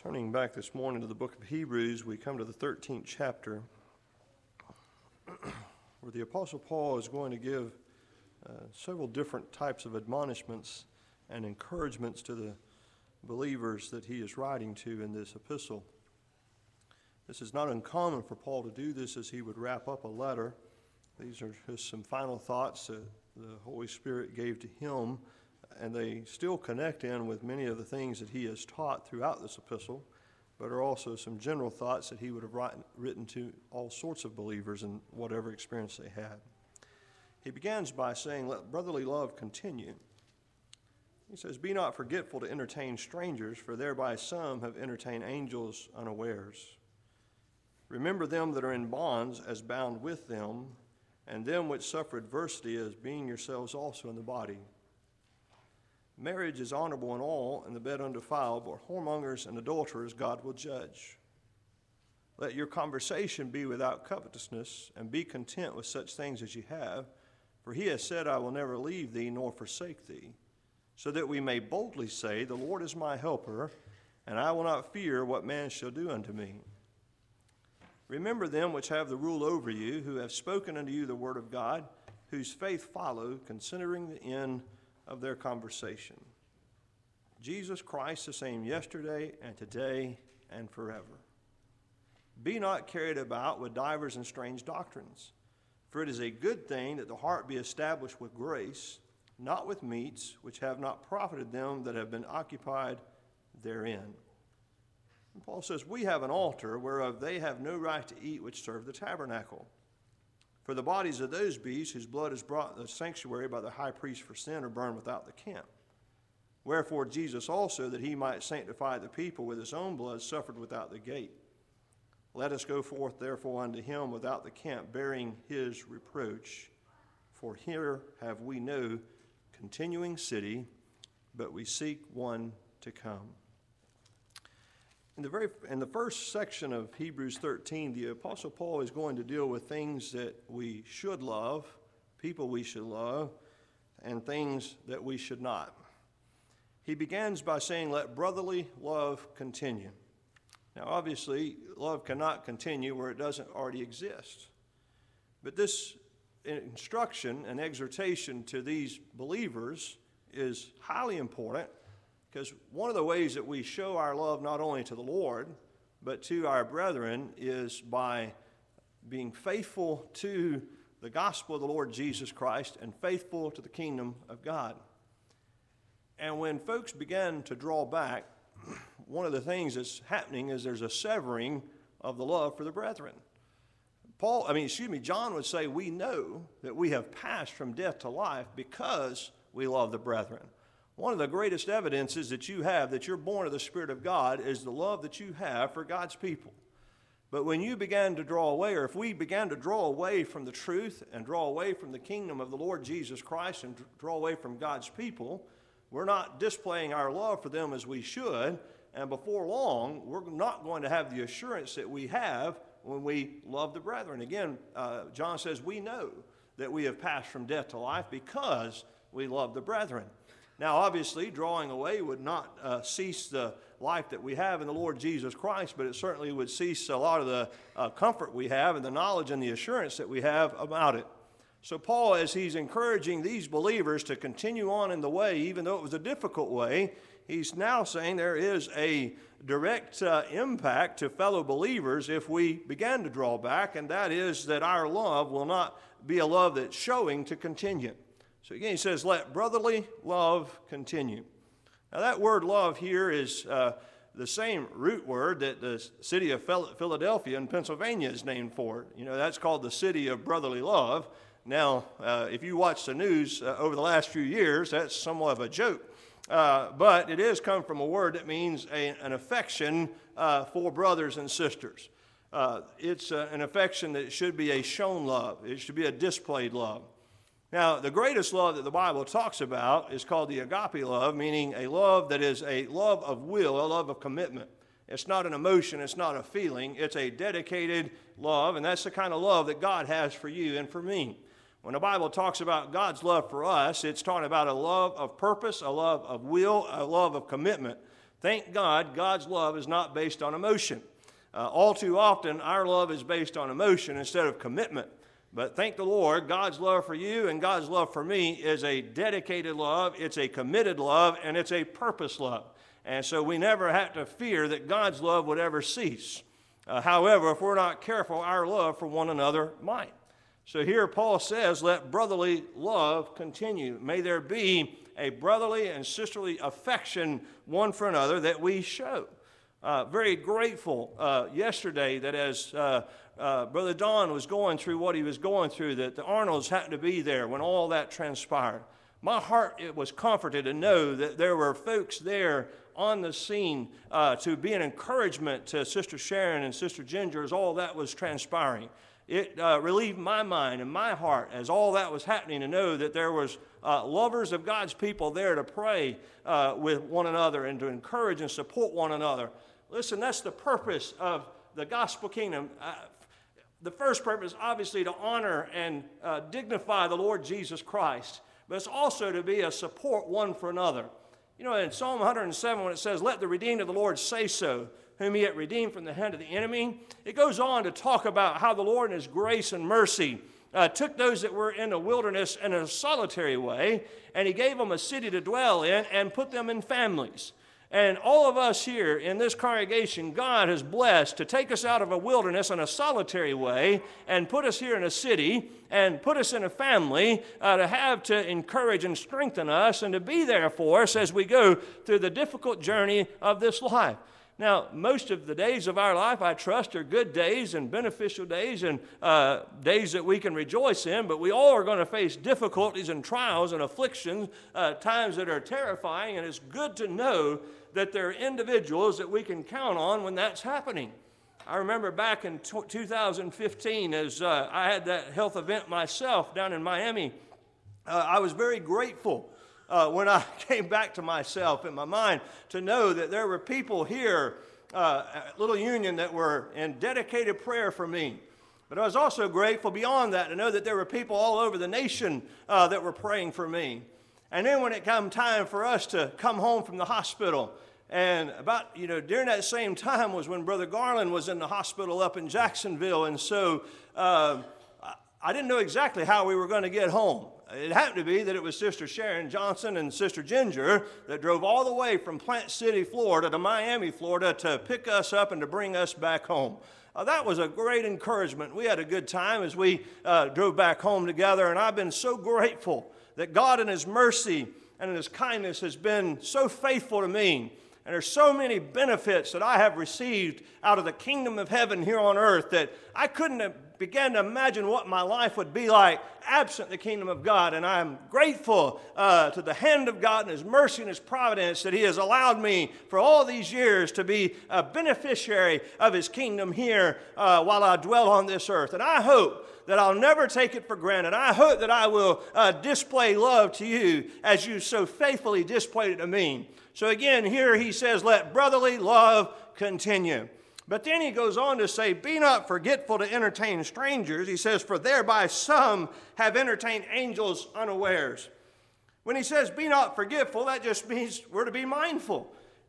Turning back this morning to the book of Hebrews, we come to the 13th chapter, where the Apostle Paul is going to give several different types of admonishments and encouragements to the believers that he is writing to in this epistle. This is not uncommon for Paul to do this as he would wrap up a letter. These are just some final thoughts that the Holy Spirit gave to him, and they still connect in with many of the things that he has taught throughout this epistle, but are also some general thoughts that he would have written to all sorts of believers in whatever experience they had. He begins by saying, "Let brotherly love continue." He says, "Be not forgetful to entertain strangers, for thereby some have entertained angels unawares. Remember them that are in bonds as bound with them, and them which suffer adversity as being yourselves also in the body. Marriage is honorable in all, and the bed undefiled, but whoremongers and adulterers God will judge. Let your conversation be without covetousness, and be content with such things as you have. For he has said, I will never leave thee nor forsake thee, so that we may boldly say, the Lord is my helper, and I will not fear what man shall do unto me. Remember them which have the rule over you, who have spoken unto you the word of God, whose faith follow, considering the end of their conversation. Jesus Christ the same yesterday and today and forever. Be not carried about with divers and strange doctrines, for it is a good thing that the heart be established with grace, not with meats, which have not profited them that have been occupied therein." And Paul says, we have an altar whereof they have no right to eat which serve the tabernacle. For the bodies of those beasts whose blood is brought the sanctuary by the high priest for sin are burned without the camp. Wherefore Jesus also, that he might sanctify the people with his own blood, suffered without the gate. Let us go forth therefore unto him without the camp, bearing his reproach. For here have we no continuing city, but we seek one to come. In the first section of Hebrews 13, the Apostle Paul is going to deal with things that we should love, people we should love, and things that we should not. He begins by saying, let brotherly love continue. Now, obviously, love cannot continue where it doesn't already exist. But this instruction and exhortation to these believers is highly important, because one of the ways that we show our love not only to the Lord, but to our brethren is by being faithful to the gospel of the Lord Jesus Christ and faithful to the kingdom of God. And when folks begin to draw back, one of the things that's happening is there's a severing of the love for the brethren. John would say we know that we have passed from death to life because we love the brethren. One of the greatest evidences that you have that you're born of the Spirit of God is the love that you have for God's people. But when you began to draw away, or if we began to draw away from the truth and draw away from the kingdom of the Lord Jesus Christ and draw away from God's people, we're not displaying our love for them as we should, and before long, we're not going to have the assurance that we have when we love the brethren. Again, John says we know that we have passed from death to life because we love the brethren. Now, obviously, drawing away would not cease the life that we have in the Lord Jesus Christ, but it certainly would cease a lot of the comfort we have and the knowledge and the assurance that we have about it. So Paul, as he's encouraging these believers to continue on in the way, even though it was a difficult way, he's now saying there is a direct impact to fellow believers if we begin to draw back, and that is that our love will not be a love that's showing to continue. So again, he says, let brotherly love continue. Now that word love here is the same root word that the city of Philadelphia in Pennsylvania is named for. You know, that's called the city of brotherly love. Now, if you watch the news over the last few years, that's somewhat of a joke. But it is come from a word that means an affection for brothers and sisters. It's an affection that should be a shown love. It should be a displayed love. Now, the greatest love that the Bible talks about is called the agape love, meaning a love that is a love of will, a love of commitment. It's not an emotion, it's not a feeling, it's a dedicated love, and that's the kind of love that God has for you and for me. When the Bible talks about God's love for us, it's talking about a love of purpose, a love of will, a love of commitment. Thank God, God's love is not based on emotion. All too often, our love is based on emotion instead of commitment. But thank the Lord, God's love for you and God's love for me is a dedicated love, it's a committed love, and it's a purpose love. And so we never have to fear that God's love would ever cease. However, if we're not careful, our love for one another might. So here Paul says, let brotherly love continue. May there be a brotherly and sisterly affection one for another that we show. Very grateful yesterday that as Brother Don was going through what he was going through, that the Arnolds happened to be there when all that transpired. My heart it was comforted to know that there were folks there on the scene to be an encouragement to Sister Sharon and Sister Ginger as all that was transpiring. It relieved my mind and my heart as all that was happening to know that there was lovers of God's people there to pray with one another and to encourage and support one another. Listen, that's the purpose of the gospel kingdom. The first purpose, obviously, to honor and dignify the Lord Jesus Christ, but it's also to be a support one for another. You know, in Psalm 107, when it says, let the redeemed of the Lord say so, whom he had redeemed from the hand of the enemy, it goes on to talk about how the Lord in his grace and mercy took those that were in the wilderness in a solitary way, and he gave them a city to dwell in and put them in families. And all of us here in this congregation, God has blessed to take us out of a wilderness in a solitary way and put us here in a city and put us in a family to have to encourage and strengthen us and to be there for us as we go through the difficult journey of this life. Now, most of the days of our life, I trust, are good days and beneficial days and days that we can rejoice in, but we all are going to face difficulties and trials and afflictions, times that are terrifying, and it's good to know that there are individuals that we can count on when that's happening. I remember back in 2015 as I had that health event myself down in Miami, I was very grateful when I came back to myself in my mind to know that there were people here at Little Union that were in dedicated prayer for me. But I was also grateful beyond that to know that there were people all over the nation that were praying for me. And then when it came time for us to come home from the hospital, and about, during that same time was when Brother Garland was in the hospital up in Jacksonville. And so I didn't know exactly how we were going to get home. It happened to be that it was Sister Sharon Johnson and Sister Ginger that drove all the way from Plant City, Florida to Miami, Florida to pick us up and to bring us back home. That was a great encouragement. We had a good time as we drove back home together, and I've been so grateful that God in His mercy and in His kindness has been so faithful to me. And there's so many benefits that I have received out of the kingdom of heaven here on earth that I couldn't have began to imagine what my life would be like absent the kingdom of God. And I'm grateful to the hand of God and His mercy and His providence that He has allowed me for all these years to be a beneficiary of His kingdom here while I dwell on this earth. And I hope that I'll never take it for granted. I hope that I will display love to you as you so faithfully displayed it to me. So again, here he says, let brotherly love continue. But then he goes on to say, be not forgetful to entertain strangers. He says, for thereby some have entertained angels unawares. When he says, be not forgetful, that just means we're to be mindful.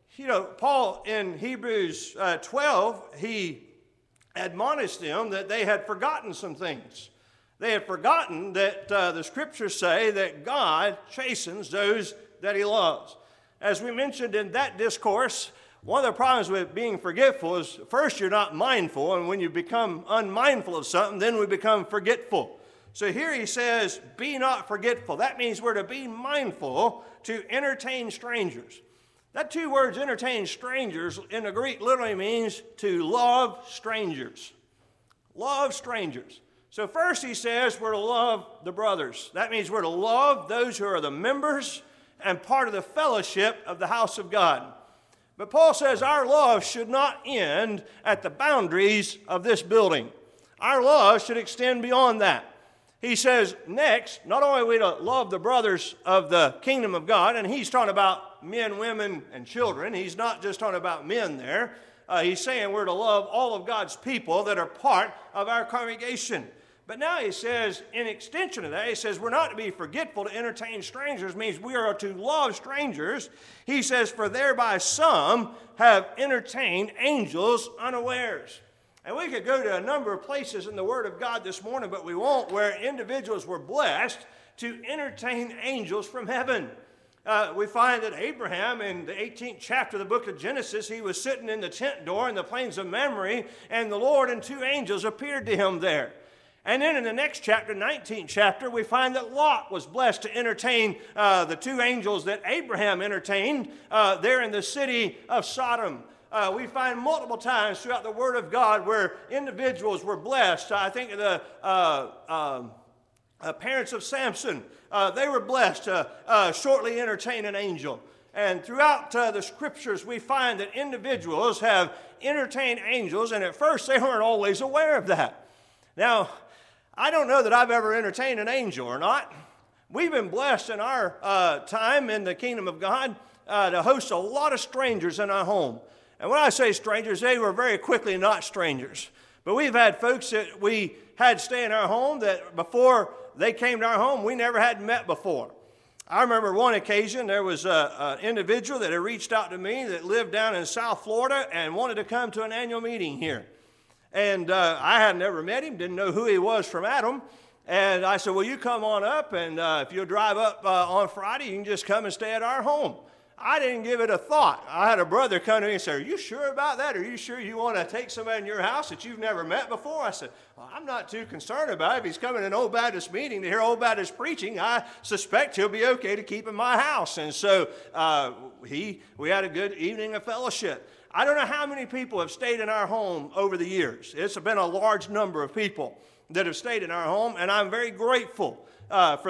Paul in Hebrews 12, he admonished them that they had forgotten some things. They had forgotten that the scriptures say that God chastens those that He loves. As we mentioned in that discourse, one of the problems with being forgetful is first you're not mindful, and when you become unmindful of something, then we become forgetful. So here he says, be not forgetful. That means we're to be mindful to entertain strangers. That two words, entertain strangers, in the Greek literally means to love strangers. Love strangers. So first he says we're to love the brothers. That means we're to love those who are the members and part of the fellowship of the house of God. But Paul says our love should not end at the boundaries of this building. Our love should extend beyond that. He says next, not only are we to love the brothers of the kingdom of God, and he's talking about men, women, and children. He's not just talking about men there. He's saying we're to love all of God's people that are part of our congregation. But now he says, in extension of that, he says we're not to be forgetful to entertain strangers, means we are to love strangers. He says, for thereby some have entertained angels unawares. And we could go to a number of places in the Word of God this morning, but we won't, where individuals were blessed to entertain angels from heaven. We find that Abraham, in the 18th chapter of the book of Genesis, he was sitting in the tent door in the plains of Mamre, and the Lord and two angels appeared to him there. And then in the next chapter, 19th chapter, we find that Lot was blessed to entertain the two angels that Abraham entertained there in the city of Sodom. We find multiple times throughout the Word of God where individuals were blessed. I think of the parents of Samson, they were blessed to shortly entertain an angel. And throughout the Scriptures, we find that individuals have entertained angels, and at first they weren't always aware of that. Now, I don't know that I've ever entertained an angel or not. We've been blessed in our time in the kingdom of God to host a lot of strangers in our home. And when I say strangers, they were very quickly not strangers. But we've had folks that we had stay in our home that before they came to our home, we never had met before. I remember one occasion there was an individual that had reached out to me that lived down in South Florida and wanted to come to an annual meeting here. And I had never met him, didn't know who he was from Adam. And I said, well, you come on up, and if you'll drive up on Friday, you can just come and stay at our home. I didn't give it a thought. I had a brother come to me and say, are you sure about that? Are you sure you want to take somebody in your house that you've never met before? I said, well, I'm not too concerned about it. If he's coming to an Old Baptist meeting to hear Old Baptist preaching, I suspect he'll be okay to keep in my house. And so we had a good evening of fellowship. I don't know how many people have stayed in our home over the years. It's been a large number of people that have stayed in our home, and I'm very grateful for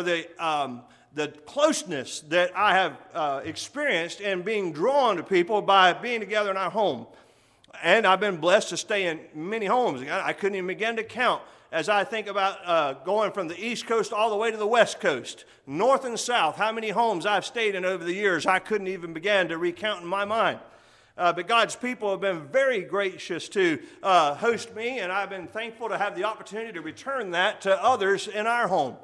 the closeness that I have experienced in being drawn to people by being together in our home. And I've been blessed to stay in many homes. I couldn't even begin to count as I think about going from the East Coast all the way to the West Coast, north and south, how many homes I've stayed in over the years, I couldn't even begin to recount in my mind. But God's people have been very gracious to host me, and I've been thankful to have the opportunity to return that to others in our home.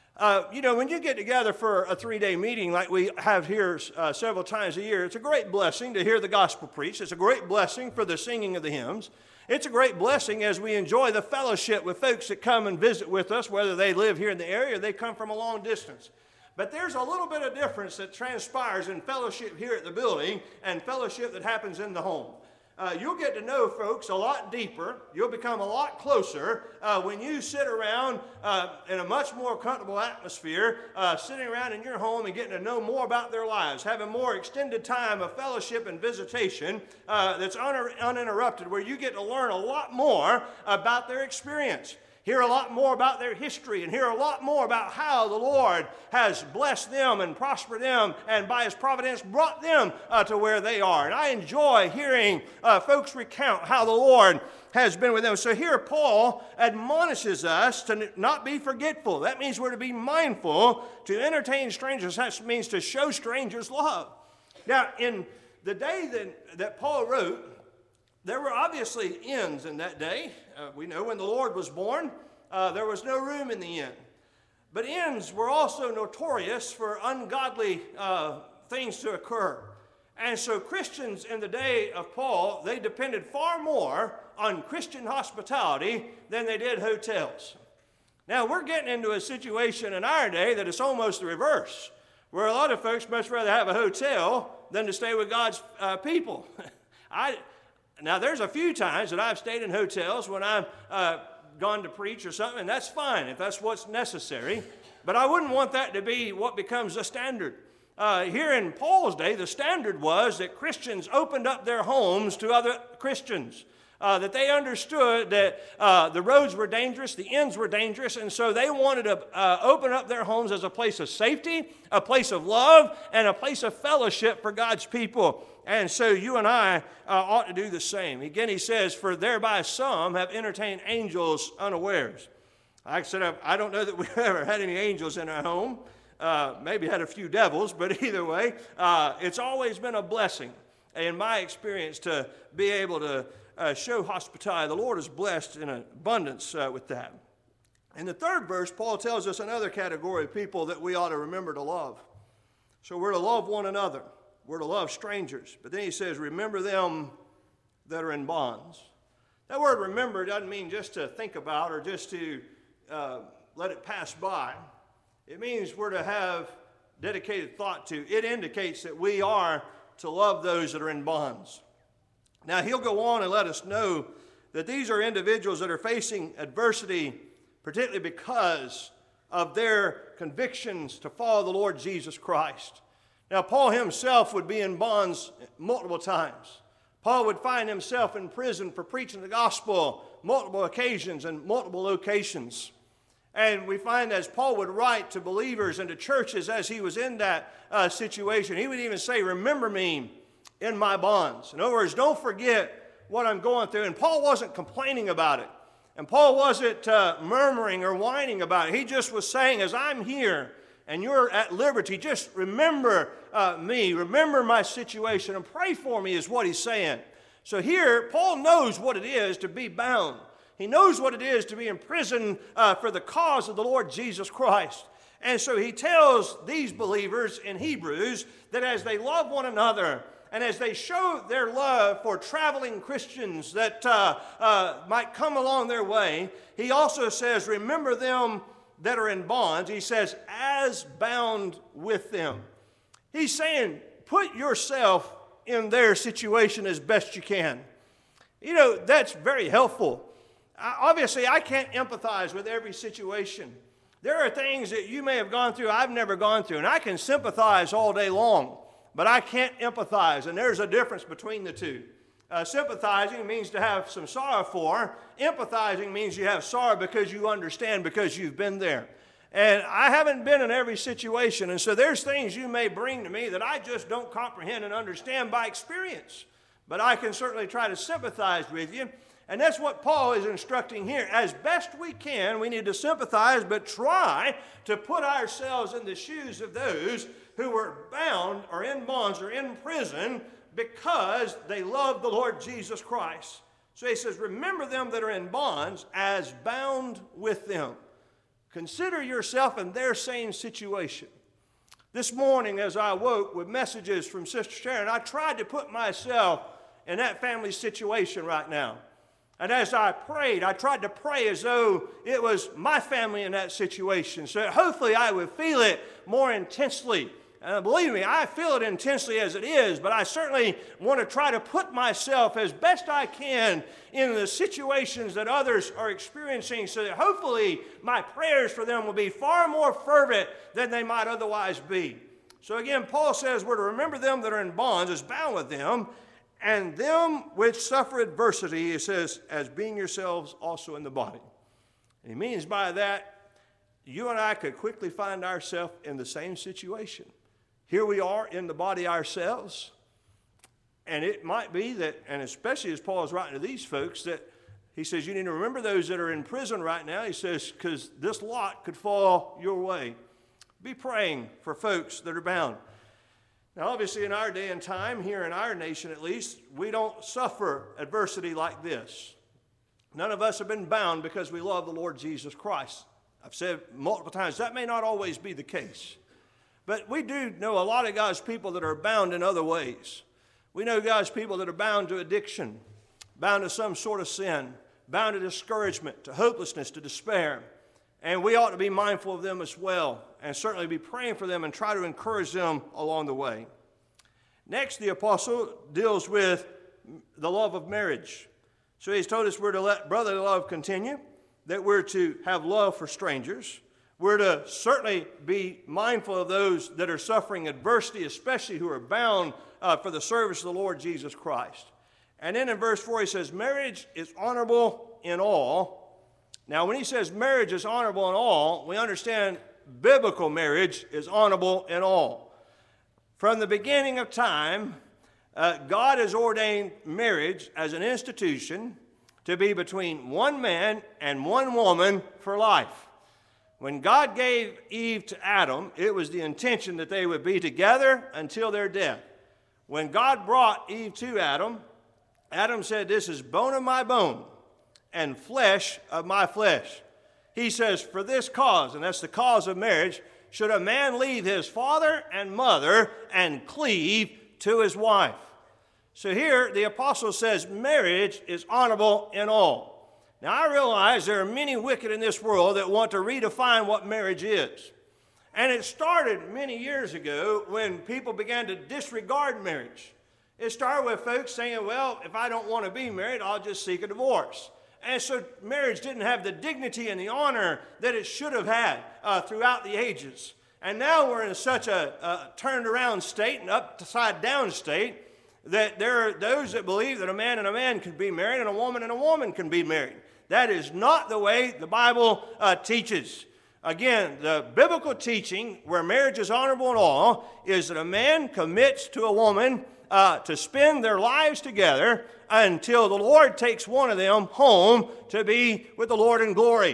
When you get together for a 3-day meeting like we have here several times a year, it's a great blessing to hear the gospel preached. It's a great blessing for the singing of the hymns. It's a great blessing as we enjoy the fellowship with folks that come and visit with us, whether they live here in the area or they come from a long distance. But there's a little bit of difference that transpires in fellowship here at the building and fellowship that happens in the home. You'll get to know folks a lot deeper. You'll become a lot closer when you sit around in a much more comfortable atmosphere, sitting around in your home and getting to know more about their lives, having more extended time of fellowship and visitation that's uninterrupted, where you get to learn a lot more about their experience. Hear a lot more about their history and hear a lot more about how the Lord has blessed them and prospered them and by His providence brought them to where they are. And I enjoy hearing folks recount how the Lord has been with them. So here Paul admonishes us to not be forgetful. That means we're to be mindful, to entertain strangers. That means to show strangers love. Now, in the day that Paul wrote, there were obviously inns in that day. We know when the Lord was born, there was no room in the inn. But inns were also notorious for ungodly things to occur. And so Christians in the day of Paul, they depended far more on Christian hospitality than they did hotels. Now, we're getting into a situation in our day that is almost the reverse, where a lot of folks much rather have a hotel than to stay with God's people. Now, there's a few times that I've stayed in hotels when I've gone to preach or something, and that's fine if that's what's necessary. But I wouldn't want that to be what becomes the standard. Here in Paul's day, the standard was that Christians opened up their homes to other Christians, that they understood that the roads were dangerous, the inns were dangerous, and so they wanted to open up their homes as a place of safety, a place of love, and a place of fellowship for God's people. And so you and I ought to do the same. Again, he says, for thereby some have entertained angels unawares. Like I said, I don't know that we've ever had any angels in our home. Maybe had a few devils, but either way, it's always been a blessing in my experience to be able to show hospitality. The Lord is blessed in abundance with that. In the third verse, Paul tells us another category of people that we ought to remember to love. So we're to love one another. We're to love strangers. But then he says, remember them that are in bonds. That word remember doesn't mean just to think about or just to let it pass by. It means we're to have dedicated thought to. It indicates that we are to love those that are in bonds. Now, he'll go on and let us know that these are individuals that are facing adversity, particularly because of their convictions to follow the Lord Jesus Christ. Now, Paul himself would be in bonds multiple times. Paul would find himself in prison for preaching the gospel multiple occasions and multiple locations. And we find as Paul would write to believers and to churches as he was in that situation, he would even say, remember me in my bonds. In other words, don't forget what I'm going through. And Paul wasn't complaining about it. And Paul wasn't murmuring or whining about it. He just was saying, as I'm here and you're at liberty, just remember me, remember my situation, and pray for me is what he's saying. So here, Paul knows what it is to be bound. He knows what it is to be in prison for the cause of the Lord Jesus Christ. And so he tells these believers in Hebrews that as they love one another and as they show their love for traveling Christians that might come along their way, he also says, remember them that are in bonds. He says, as bound with them. He's saying, put yourself in their situation as best you can. You know, that's very helpful. Obviously, I can't empathize with every situation. There are things that you may have gone through I've never gone through, and I can sympathize all day long, but I can't empathize, and there's a difference between the two. Sympathizing means to have some sorrow for. Empathizing means you have sorrow because you understand, because you've been there. And I haven't been in every situation, and so there's things you may bring to me that I just don't comprehend and understand by experience. But I can certainly try to sympathize with you. And that's what Paul is instructing here. As best we can, we need to sympathize, but try to put ourselves in the shoes of those who were bound or in bonds or in prison because they love the Lord Jesus Christ. So he says, remember them that are in bonds as bound with them. Consider yourself in their same situation. This morning as I woke with messages from Sister Sharon, I tried to put myself in that family's situation right now. And as I prayed, I tried to pray as though it was my family in that situation, so that hopefully I would feel it more intensely. Believe me, I feel it intensely as it is, but I certainly want to try to put myself as best I can in the situations that others are experiencing, so that hopefully my prayers for them will be far more fervent than they might otherwise be. So again, Paul says we're to remember them that are in bonds, as bound with them, and them which suffer adversity, he says, as being yourselves also in the body. And he means by that, you and I could quickly find ourselves in the same situation. Here we are in the body ourselves, and it might be that, and especially as Paul is writing to these folks, that he says you need to remember those that are in prison right now. He says, because this lot could fall your way. Be praying for folks that are bound. Now, obviously, in our day and time, here in our nation at least, we don't suffer adversity like this. None of us have been bound because we love the Lord Jesus Christ. I've said multiple times, that may not always be the case. But we do know a lot of God's people that are bound in other ways. We know God's people that are bound to addiction, bound to some sort of sin, bound to discouragement, to hopelessness, to despair. And we ought to be mindful of them as well, and certainly be praying for them and try to encourage them along the way. Next, the apostle deals with the love of marriage. So he's told us we're to let brotherly love continue, that we're to have love for strangers. We're to certainly be mindful of those that are suffering adversity, especially who are bound for the service of the Lord Jesus Christ. And then in verse 4 he says, marriage is honorable in all. Now, when he says marriage is honorable in all, we understand biblical marriage is honorable in all. From the beginning of time, God has ordained marriage as an institution to be between one man and one woman for life. When God gave Eve to Adam, it was the intention that they would be together until their death. When God brought Eve to Adam, Adam said, this is bone of my bone and flesh of my flesh. He says, for this cause, and that's the cause of marriage, should a man leave his father and mother and cleave to his wife. So here the apostle says marriage is honorable in all. Now I realize there are many wicked in this world that want to redefine what marriage is. And it started many years ago when people began to disregard marriage. It started with folks saying, well, if I don't want to be married, I'll just seek a divorce. And so marriage didn't have the dignity and the honor that it should have had throughout the ages. And now we're in such a turned around state, an upside down state, that there are those that believe that a man can be married and a woman can be married. That is not the way the Bible teaches. Again, the biblical teaching where marriage is honorable in all is that a man commits to a woman to spend their lives together until the Lord takes one of them home to be with the Lord in glory.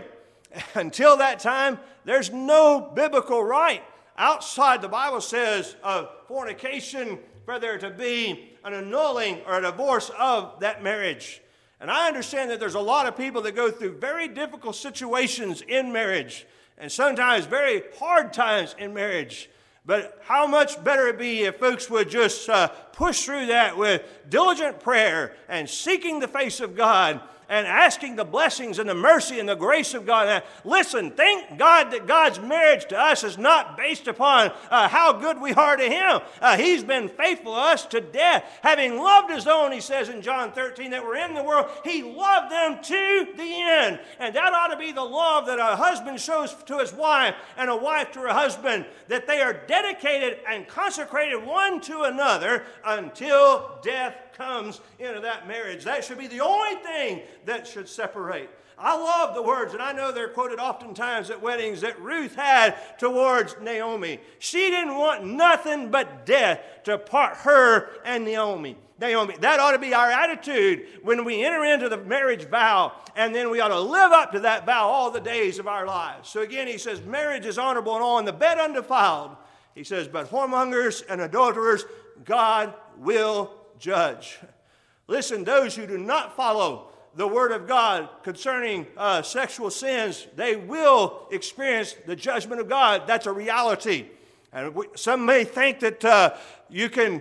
Until that time, there's no biblical right outside, the Bible says, of fornication for there to be an annulling or a divorce of that marriage. And I understand that there's a lot of people that go through very difficult situations in marriage and sometimes very hard times in marriage. But how much better it be if folks would just push through that with diligent prayer and seeking the face of God and asking the blessings and the mercy and the grace of God. Now, listen, thank God that God's marriage to us is not based upon how good we are to Him. He's been faithful to us to death. Having loved His own, He says in John 13, that were in the world, He loved them to the end. And that ought to be the love that a husband shows to his wife and a wife to her husband, that they are dedicated and consecrated one to another until death comes into that marriage. That should be the only thing that should separate. I love the words, and I know they're quoted oftentimes at weddings, that Ruth had towards Naomi. She didn't want nothing but death to part her and Naomi. That ought to be our attitude when we enter into the marriage vow, and then we ought to live up to that vow all the days of our lives. So again, he says, marriage is honorable and all, and the bed undefiled. He says, but whoremongers and adulterers, God will judge. Listen, those who do not follow the Word of God concerning sexual sins, they will experience the judgment of God. That's a reality. And some may think that you can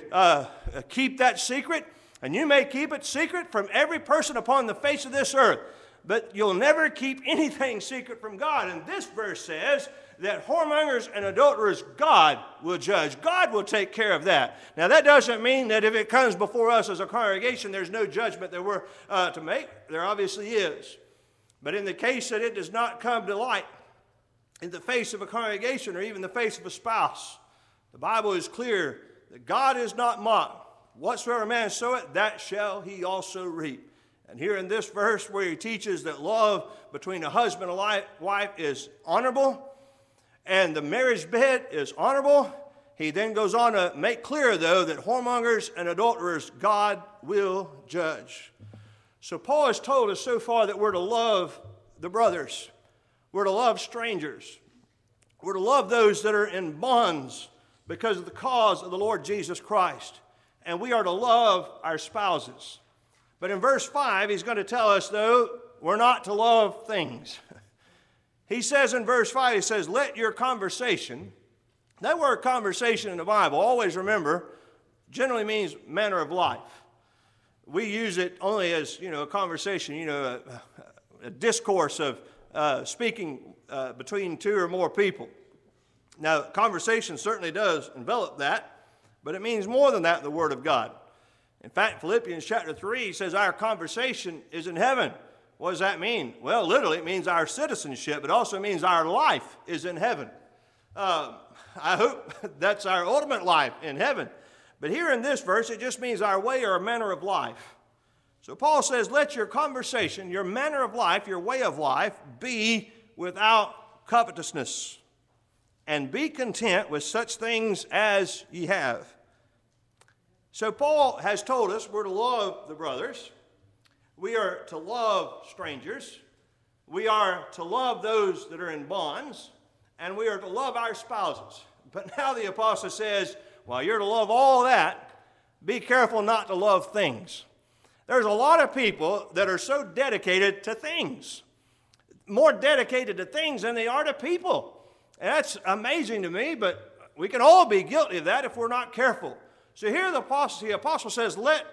keep that secret, and you may keep it secret from every person upon the face of this earth, but you'll never keep anything secret from God. And this verse says that whoremongers and adulterers, God will judge. God will take care of that. Now, that doesn't mean that if it comes before us as a congregation, there's no judgment that we're to make. There obviously is. But in the case that it does not come to light in the face of a congregation or even the face of a spouse, the Bible is clear that God is not mocked. Whatsoever man soweth, that shall he also reap. And here in this verse where he teaches that love between a husband and a wife is honorable, and the marriage bed is honorable, he then goes on to make clear, though, that whoremongers and adulterers, God will judge. So Paul has told us so far that we're to love the brothers. We're to love strangers. We're to love those that are in bonds because of the cause of the Lord Jesus Christ. And we are to love our spouses. But in verse 5, he's going to tell us, though, we're not to love things. He says in verse 5, he says, let your conversation, that word conversation in the Bible, always remember, generally means manner of life. We use it only as, a conversation, a discourse of speaking between two or more people. Now, conversation certainly does envelop that, but it means more than that in the Word of God. In fact, Philippians chapter 3 says our conversation is in heaven. What does that mean? Well, literally, it means our citizenship. It also means our life is in heaven. I hope that's our ultimate life in heaven. But here in this verse, it just means our way or manner of life. So Paul says, let your conversation, your manner of life, your way of life, be without covetousness, and be content with such things as ye have. So Paul has told us we're to love the brothers. We are to love strangers. We are to love those that are in bonds. And we are to love our spouses. But now the apostle says, while you're to love all that, be careful not to love things. There's a lot of people that are so dedicated to things. more dedicated to things than they are to people. And that's amazing to me, but we can all be guilty of that if we're not careful. So here the apostle says, let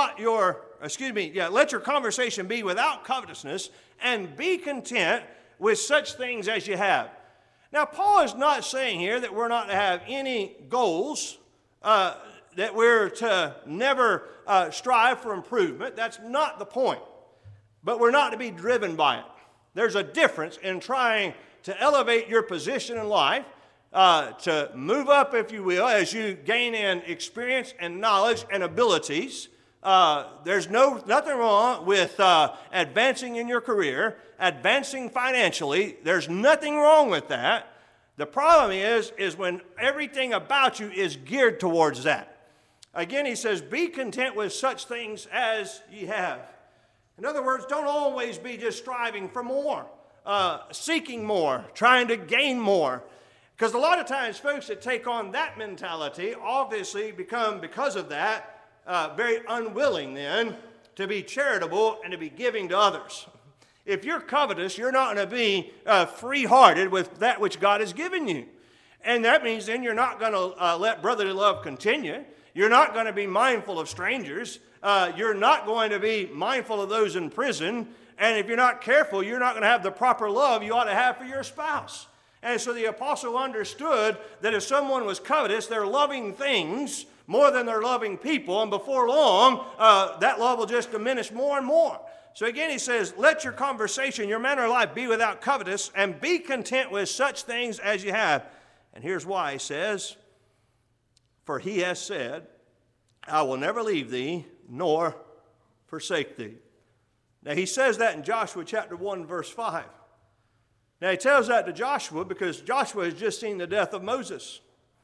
your conversation be without covetousness, and be content with such things as you have. Now, Paul is not saying here that we're not to have any goals, that we're to never strive for improvement. That's not the point. But we're not to be driven by it. There's a difference in trying to elevate your position in life, to move up, if you will, as you gain in experience and knowledge and abilities. There's nothing wrong with advancing in your career, advancing financially. There's nothing wrong with that. The problem is when everything about you is geared towards that. Again, he says, be content with such things as ye have. In other words, don't always be just striving for more, seeking more, trying to gain more. Because a lot of times folks that take on that mentality obviously become, because of that, very unwilling then to be charitable and to be giving to others. If you're covetous, you're not going to be free-hearted with that which God has given you. And that means then you're not going to let brotherly love continue. You're not going to be mindful of strangers. You're not going to be mindful of those in prison. And if you're not careful, you're not going to have the proper love you ought to have for your spouse. And so the apostle understood that if someone was covetous, they're loving things more than they're loving people. And before long, that love will just diminish more and more. So again, he says, let your conversation, your manner of life be without covetous, and be content with such things as you have. And here's why he says, for he has said, I will never leave thee nor forsake thee. Now he says that in Joshua chapter 1 verse 5. Now he tells that to Joshua because Joshua has just seen the death of Moses.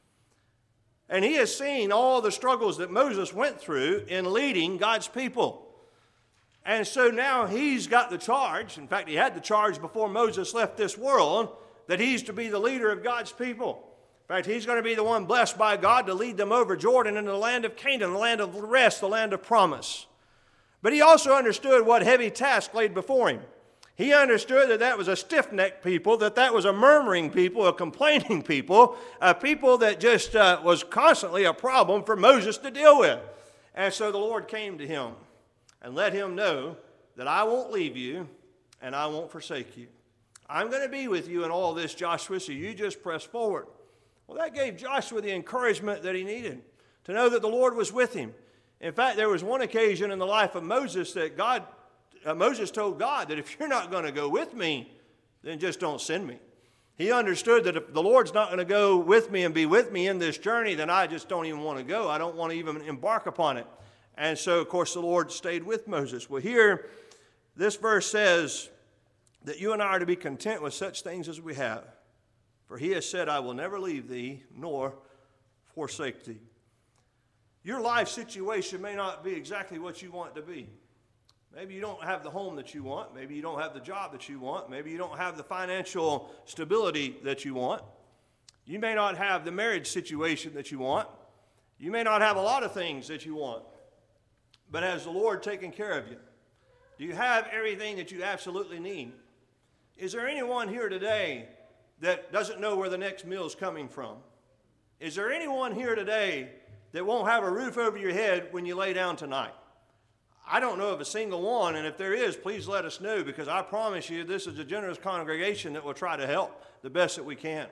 And he has seen all the struggles that Moses went through in leading God's people. And so now he's got the charge, in fact he had the charge before Moses left this world, that he's to be the leader of God's people. In fact, he's going to be the one blessed by God to lead them over Jordan into the land of Canaan, the land of rest, the land of promise. But he also understood what heavy task laid before him. He understood that that was a stiff-necked people, that was a murmuring people, a complaining people, a people that just was constantly a problem for Moses to deal with. And so the Lord came to him and let him know that I won't leave you and I won't forsake you. I'm going to be with you in all this, Joshua, so you just press forward. Well, that gave Joshua the encouragement that he needed, to know that the Lord was with him. In fact, there was one occasion in the life of Moses that Moses told God that if you're not going to go with me, then just don't send me. He understood that if the Lord's not going to go with me and be with me in this journey, then I just don't even want to go. I don't want to even embark upon it. And so, of course, the Lord stayed with Moses. Well, here, this verse says that you and I are to be content with such things as we have. For he has said, I will never leave thee nor forsake thee. Your life situation may not be exactly what you want it to be. Maybe you don't have the home that you want. Maybe you don't have the job that you want. Maybe you don't have the financial stability that you want. You may not have the marriage situation that you want. You may not have a lot of things that you want. But has the Lord taken care of you? Do you have everything that you absolutely need? Is there anyone here today that doesn't know where the next meal is coming from? Is there anyone here today that won't have a roof over your head when you lay down tonight? I don't know of a single one, and if there is, please let us know, because I promise you this is a generous congregation that will try to help the best that we can.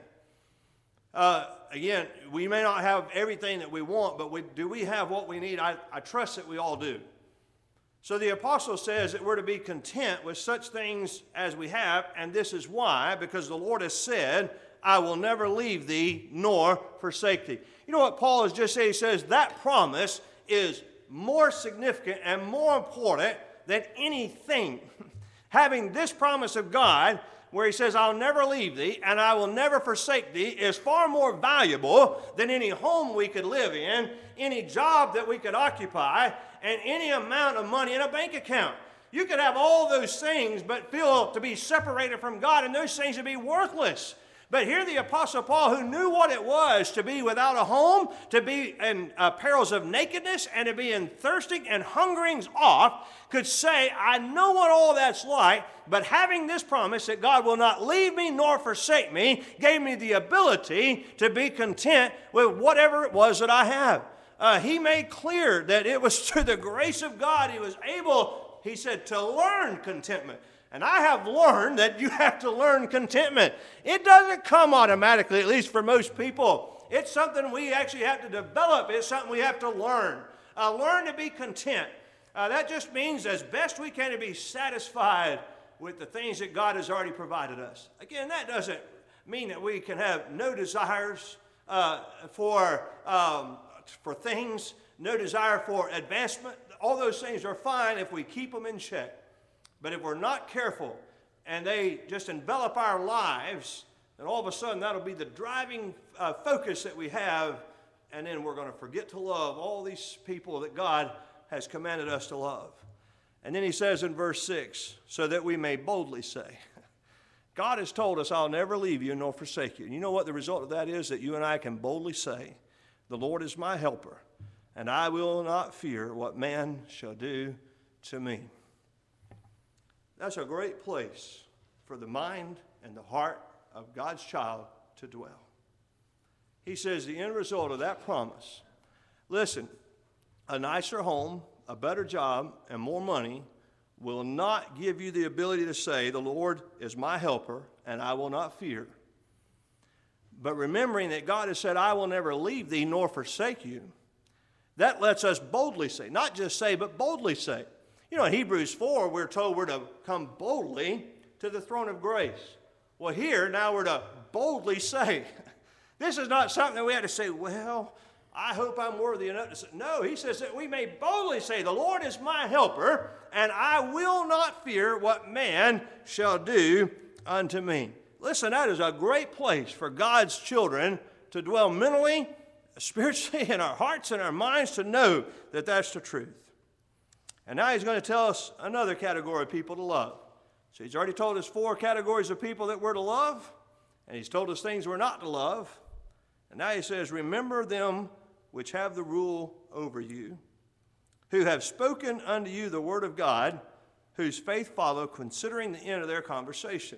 Again, we may not have everything that we want, but do we have what we need? I trust that we all do. So the apostle says that we're to be content with such things as we have, and this is why, because the Lord has said, I will never leave thee nor forsake thee. You know what Paul has just said? He says that promise is more significant and more important than anything. Having this promise of God, where he says, I'll never leave thee and I will never forsake thee, is far more valuable than any home we could live in, any job that we could occupy, and any amount of money in a bank account. You could have all those things but feel to be separated from God, and those things would be worthless. But here the Apostle Paul, who knew what it was to be without a home, to be in perils of nakedness, and to be in thirsting and hungerings oft, could say, I know what all that's like, but having this promise that God will not leave me nor forsake me, gave me the ability to be content with whatever it was that I have. He made clear that it was through the grace of God he was able, he said, to learn contentment. And I have learned that you have to learn contentment. It doesn't come automatically, at least for most people. It's something we actually have to develop. It's something we have to learn. Learn to be content. That just means as best we can to be satisfied with the things that God has already provided us. Again, that doesn't mean that we can have no desires for things, no desire for advancement. All those things are fine if we keep them in check. But if we're not careful and they just envelop our lives, then all of a sudden that'll be the driving focus that we have, and then we're going to forget to love all these people that God has commanded us to love. And then he says in verse 6, so that we may boldly say, God has told us, I'll never leave you nor forsake you. And you know what the result of that is? That you and I can boldly say, the Lord is my helper, and I will not fear what man shall do to me. That's a great place for the mind and the heart of God's child to dwell. He says the end result of that promise, listen, a nicer home, a better job, and more money will not give you the ability to say, the Lord is my helper, and I will not fear. But remembering that God has said, I will never leave thee nor forsake you, that lets us boldly say, not just say, but boldly say. You know, in Hebrews 4, we're told we're to come boldly to the throne of grace. Well, here, now we're to boldly say. This is not something that we have to say, well, I hope I'm worthy enough to say. No, he says that we may boldly say, the Lord is my helper, and I will not fear what man shall do unto me. Listen, that is a great place for God's children to dwell mentally, spiritually, in our hearts and our minds, to know that that's the truth. And now he's going to tell us another category of people to love. So he's already told us 4 categories of people that we're to love, and he's told us things we're not to love. And now he says, remember them which have the rule over you, who have spoken unto you the word of God, whose faith follow, considering the end of their conversation.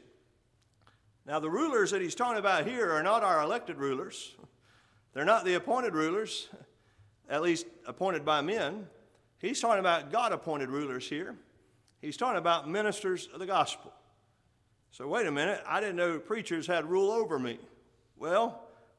Now the rulers that he's talking about here are not our elected rulers. They're not the appointed rulers, at least appointed by men. He's talking about God-appointed rulers here. He's talking about ministers of the gospel. So wait a minute, I didn't know preachers had rule over me. Well,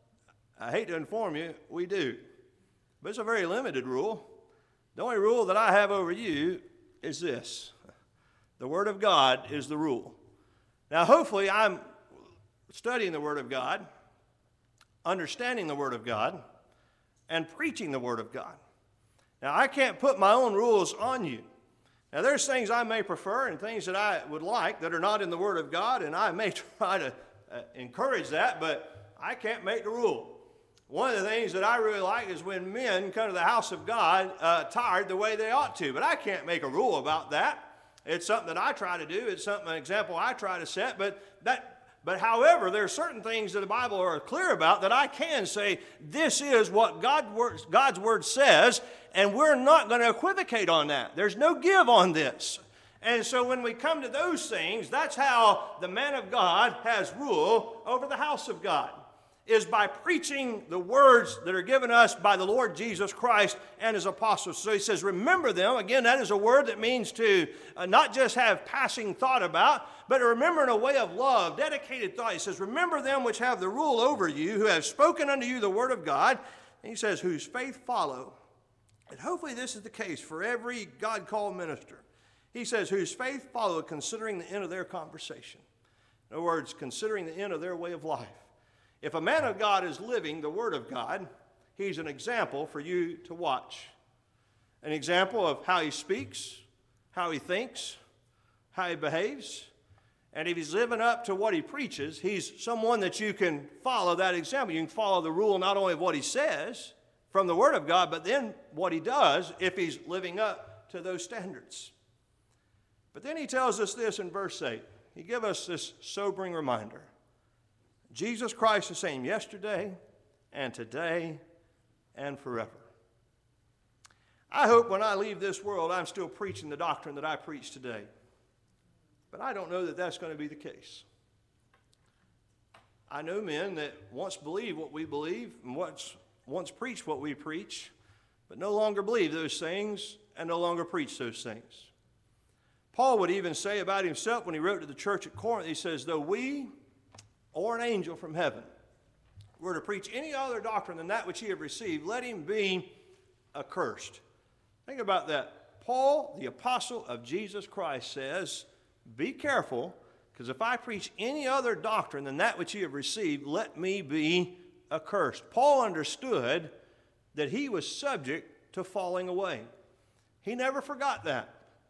I hate to inform you, we do. But it's a very limited rule. The only rule that I have over you is this. The Word of God is the rule. Now, hopefully, I'm studying the Word of God, understanding the Word of God, and preaching the Word of God. Now, I can't put my own rules on you. Now, there's things I may prefer and things that I would like that are not in the Word of God, and I may try to encourage that, but I can't make the rule. One of the things that I really like is when men come to the house of God tired the way they ought to, but I can't make a rule about that. It's something that I try to do. It's something, an example I try to set, but however, there are certain things that the Bible are clear about that I can say, this is what God's Word says, and we're not going to equivocate on that. There's no give on this. And so when we come to those things, that's how the man of God has rule over the house of God, is by preaching the words that are given us by the Lord Jesus Christ and his apostles. So he says, remember them. Again, that is a word that means to not just have passing thought about, but to remember in a way of love, dedicated thought. He says, remember them which have the rule over you, who have spoken unto you the word of God. And he says, whose faith follow. And hopefully this is the case for every God-called minister. He says, whose faith follow, considering the end of their conversation. In other words, considering the end of their way of life. If a man of God is living the Word of God, he's an example for you to watch. An example of how he speaks, how he thinks, how he behaves. And if he's living up to what he preaches, he's someone that you can follow that example. You can follow the rule not only of what he says from the Word of God, but then what he does if he's living up to those standards. But then he tells us this in verse 8. He gives us this sobering reminder. Jesus Christ the same yesterday and today and forever. I hope when I leave this world, I'm still preaching the doctrine that I preach today. But I don't know that that's going to be the case. I know men that once believed what we believe and once preached what we preach, but no longer believe those things and no longer preach those things. Paul would even say about himself when he wrote to the church at Corinth, he says, though we or an angel from heaven were to preach any other doctrine than that which ye have received, let him be accursed. Think about that. Paul, the apostle of Jesus Christ, says, be careful, because if I preach any other doctrine than that which ye have received, let me be accursed. Paul understood that he was subject to falling away. He never forgot that.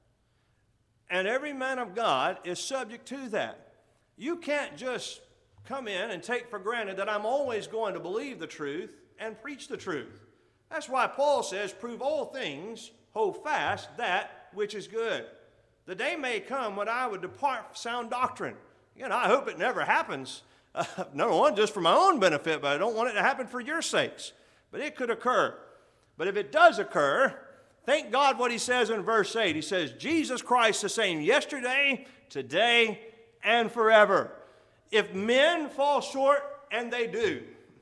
And every man of God is subject to that. You can't just come in and take for granted that I'm always going to believe the truth and preach the truth. That's why Paul says, prove all things, hold fast that which is good. The day may come when I would depart from sound doctrine. Again, I hope it never happens. Number one, just for my own benefit, but I don't want it to happen for your sakes. But it could occur. But if it does occur, thank God what he says in verse 8. He says, Jesus Christ the same yesterday, today, and forever. If men fall short, and they do.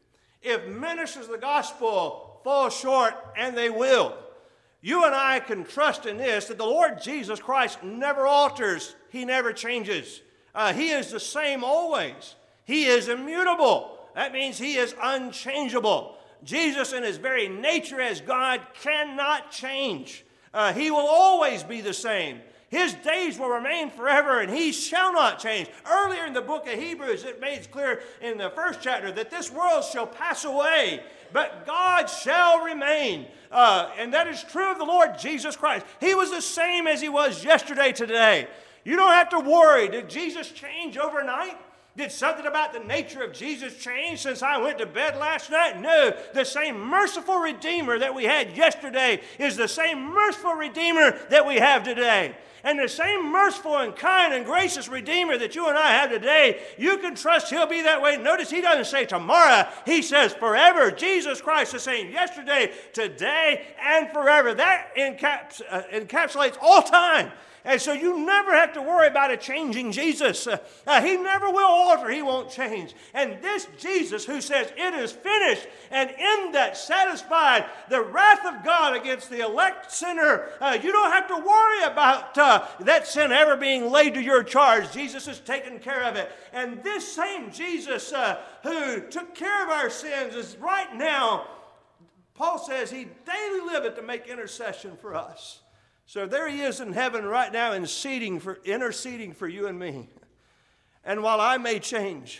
If ministers of the gospel fall short, and they will. You and I can trust in this, that the Lord Jesus Christ never alters. He never changes. He is the same always. He is immutable. That means he is unchangeable. Jesus in his very nature as God cannot change. He will always be the same. His days will remain forever, and he shall not change. Earlier in the book of Hebrews, it made clear in the first chapter that this world shall pass away, but God shall remain. And that is true of the Lord Jesus Christ. He was the same as he was yesterday, today. You don't have to worry. Did Jesus change overnight? Did something about the nature of Jesus change since I went to bed last night? No. The same merciful Redeemer that we had yesterday is the same merciful Redeemer that we have today. And the same merciful and kind and gracious Redeemer that you and I have today, you can trust he'll be that way. Notice he doesn't say tomorrow. He says forever. Jesus Christ the same yesterday, today, and forever. That encapsulates all time. And so you never have to worry about a changing Jesus. He never will alter. He won't change. And this Jesus who says it is finished and in that satisfied the wrath of God against the elect sinner, you don't have to worry about that sin ever being laid to your charge. Jesus has taken care of it. And this same Jesus who took care of our sins is right now, Paul says, he daily liveth to make intercession for us. So there he is in heaven right now interceding for you and me. And while I may change,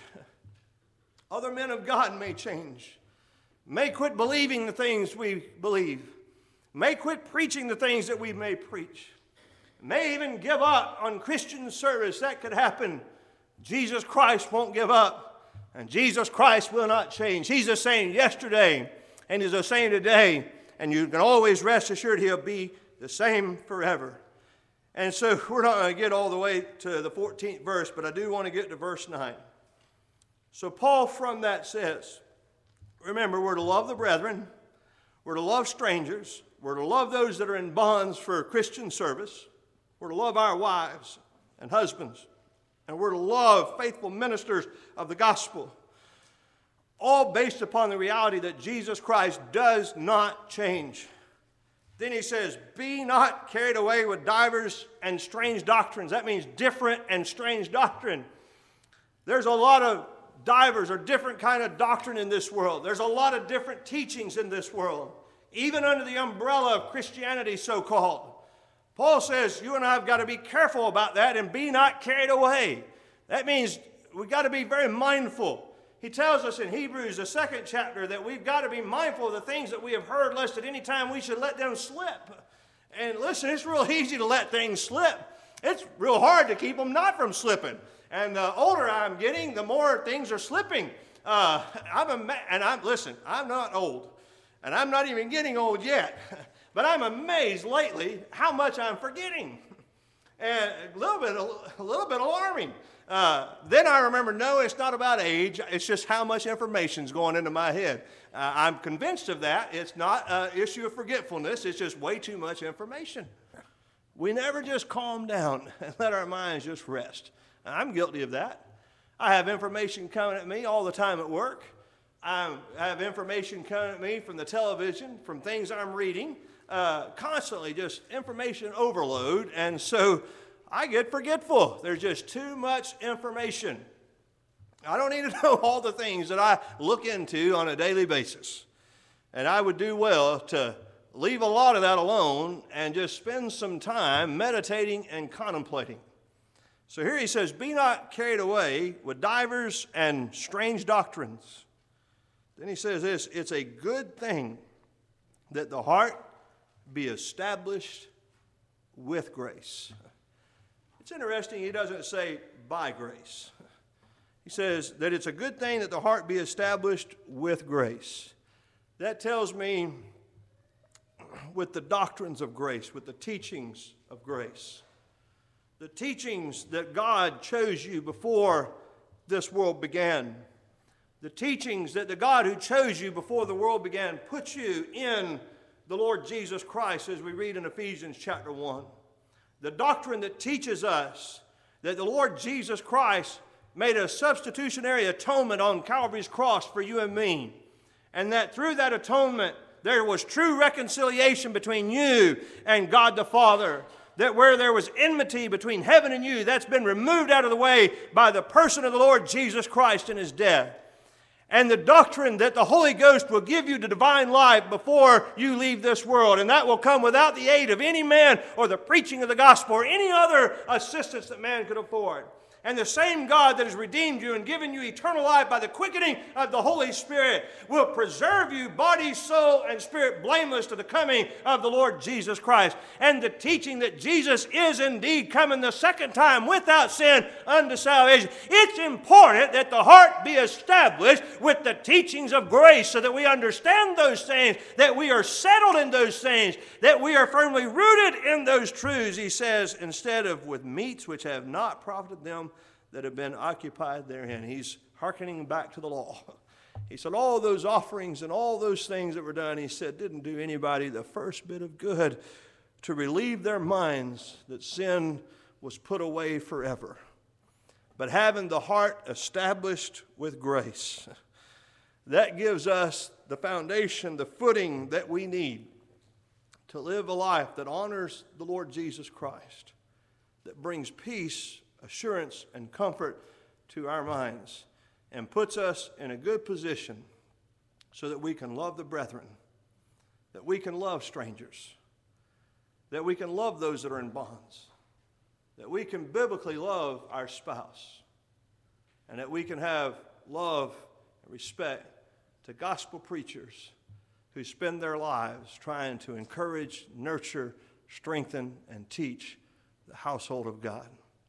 other men of God may change, may quit believing the things we believe, may quit preaching the things that we may preach, may even give up on Christian service. That could happen. Jesus Christ won't give up, and Jesus Christ will not change. He's the same yesterday, and he's the same today, and you can always rest assured he'll be the same forever. And so we're not going to get all the way to the 14th verse, but I do want to get to verse 9. So Paul from that says, remember, we're to love the brethren, we're to love strangers, we're to love those that are in bonds for Christian service, we're to love our wives and husbands, and we're to love faithful ministers of the gospel, all based upon the reality that Jesus Christ does not change. Then he says, be not carried away with divers and strange doctrines. That means different and strange doctrine. There's a lot of divers or different kind of doctrine in this world. There's a lot of different teachings in this world, even under the umbrella of Christianity, so-called. Paul says you and I have got to be careful about that and be not carried away. That means we've got to be very mindful. He tells us in Hebrews, the 2nd chapter, that we've got to be mindful of the things that we have heard, lest at any time we should let them slip. And listen, it's real easy to let things slip. It's real hard to keep them not from slipping. And the older I'm getting, the more things are slipping. I'm not old, and I'm not even getting old yet. But I'm amazed lately how much I'm forgetting. and a little bit alarming. Then I remember, no, it's not about age. It's just how much information's going into my head. I'm convinced of that. It's not an issue of forgetfulness. It's just way too much information. We never just calm down and let our minds just rest. I'm guilty of that. I have information coming at me all the time at work. I have information coming at me from the television, from things I'm reading, constantly just information overload, and so I get forgetful. There's just too much information. I don't need to know all the things that I look into on a daily basis, and I would do well to leave a lot of that alone and just spend some time meditating and contemplating. So here he says, be not carried away with divers and strange doctrines. Then he says this, it's a good thing that the heart be established with grace. It's interesting, he doesn't say by grace. He says that it's a good thing that the heart be established with grace. That tells me with the doctrines of grace, with the teachings of grace. The teachings that God chose you before this world began. The teachings that the God who chose you before the world began put you in the Lord Jesus Christ, as we read in Ephesians chapter 1. The doctrine that teaches us that the Lord Jesus Christ made a substitutionary atonement on Calvary's cross for you and me, and that through that atonement there was true reconciliation between you and God the Father. That where there was enmity between heaven and you, that's been removed out of the way by the person of the Lord Jesus Christ and his death. And the doctrine that the Holy Ghost will give you the divine life before you leave this world. And that will come without the aid of any man or the preaching of the gospel or any other assistance that man could afford. And the same God that has redeemed you and given you eternal life by the quickening of the Holy Spirit will preserve you, body, soul, and spirit blameless to the coming of the Lord Jesus Christ. And the teaching that Jesus is indeed coming the second time without sin unto salvation. It's important that the heart be established with the teachings of grace so that we understand those things, that we are settled in those things, that we are firmly rooted in those truths, he says, instead of with meats which have not profited them that have been occupied therein. He's hearkening back to the law. He said all those offerings and all those things that were done, he said, didn't do anybody the first bit of good to relieve their minds that sin was put away forever. But having the heart established with grace, that gives us the foundation, the footing that we need to live a life that honors the Lord Jesus Christ, that brings peace, assurance, and comfort to our minds, and puts us in a good position so that we can love the brethren, that we can love strangers, that we can love those that are in bonds, that we can biblically love our spouse, and that we can have love and respect to gospel preachers who spend their lives trying to encourage, nurture, strengthen, and teach the household of God.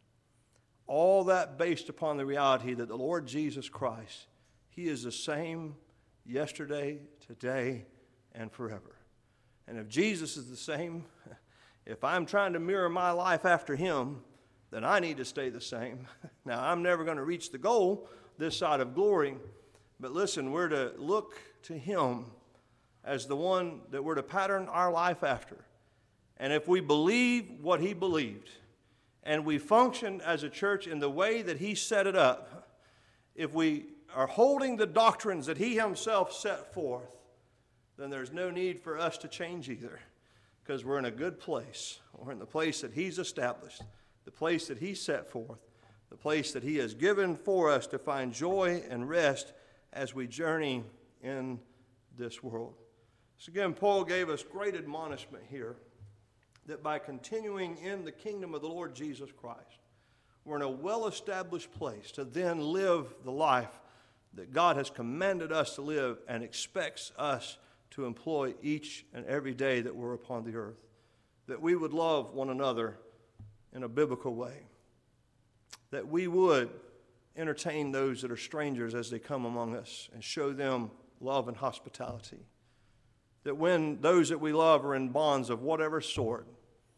All that based upon the reality that the Lord Jesus Christ, he is the same yesterday, today, and forever. And if Jesus is the same, if I'm trying to mirror my life after him, then I need to stay the same. Now, I'm never going to reach the goal this side of glory, but listen, we're to look to him as the one that we're to pattern our life after. And if we believe what he believed, and we function as a church in the way that he set it up, if we are holding the doctrines that he himself set forth, then there's no need for us to change either, because we're in a good place. We're in the place that he's established, the place that he set forth, the place that he has given for us to find joy and rest as we journey in this world. So again, Paul gave us great admonishment here, that by continuing in the kingdom of the Lord Jesus Christ, we're in a well-established place to then live the life that God has commanded us to live and expects us to employ each and every day that we're upon the earth. That we would love one another in a biblical way. That we would entertain those that are strangers as they come among us and show them love and hospitality. That when those that we love are in bonds of whatever sort,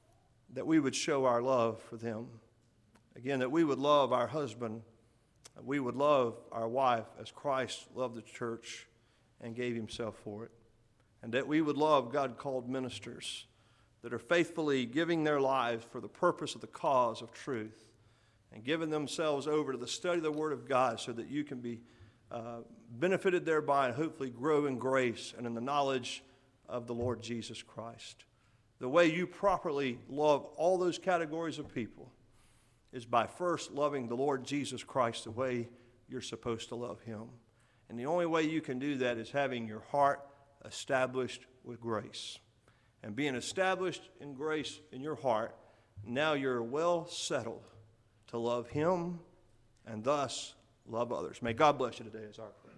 that we would show our love for them. Again, that we would love our husband, we would love our wife as Christ loved the church and gave himself for it. And that we would love God-called ministers that are faithfully giving their lives for the purpose of the cause of truth and giving themselves over to the study of the Word of God so that you can be benefited thereby and hopefully grow in grace and in the knowledge of the Lord Jesus Christ. The way you properly love all those categories of people is by first loving the Lord Jesus Christ the way you're supposed to love him. And the only way you can do that is having your heart established with grace. And being established in grace in your heart, now you're well settled to love him and thus love others. May God bless you today as our prayer.